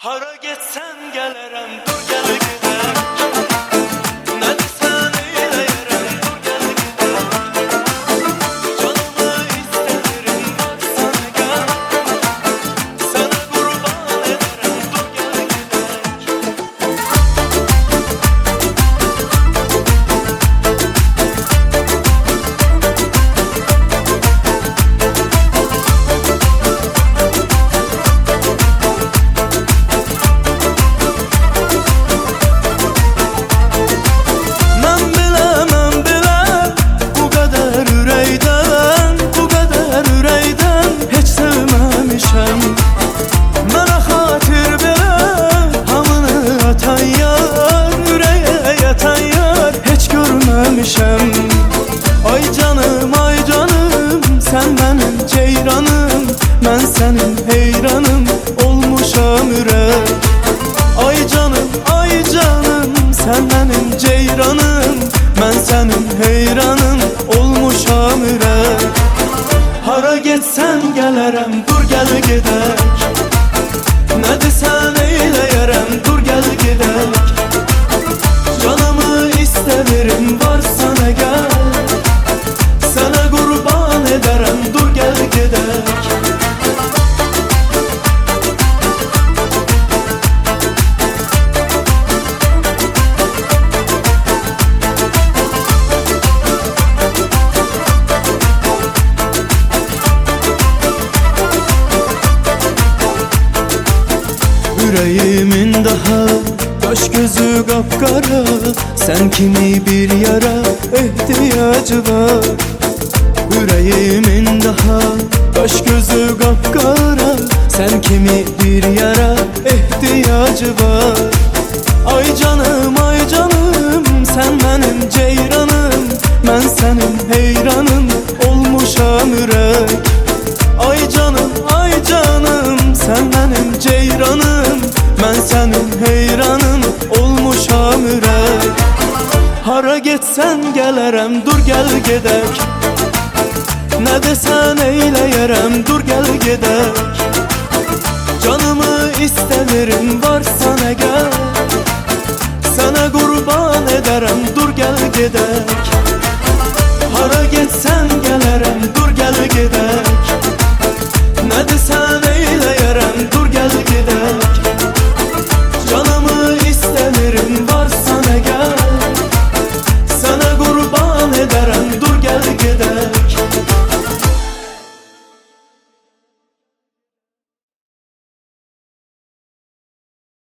Hara getsən gələrəm, dur gəl gedək. Nə desən eyləyərəm, dur gəl gedək. Canımı istədirim, var sənə gəl. Sənə qurban edərəm, dur gəl gedək. Ay canım, ay canım, sen benim ceyranım, ben senin heyranım, olmuşam ürək. Ay canım, ay canım, sen benim ceyranım, ben senin heyranım, olmuşam ürək. Hara getsən gələrəm, dur gəl gedək. Nə desən eyləyərəm, dur gəl gedək. Canımı istədirim, var sənə gəl. Sənə qurban edərəm, dur gəl gedək. Yüreğimin daha kaş gözü kapkara, sen kimi bir yara ihtiyacı var. Yüreğimin daha kaş gözü kapkara, sen kimi bir yara ihtiyacı var. Ay canım, ay canım, sen benim ceyranım, ben senin heyranım, olmuşam ürək. Ay canım, ay canım, sen benim ceyranım, ben senin heyranım, olmuşam ürək. Hara getsən gələrəm, dur gəl gedək. Nə desən eyləyərəm, dur gəl gedək. Canımı istədirim, var sənə gəl. Sənə qurban edərəm, dur gəl gedək.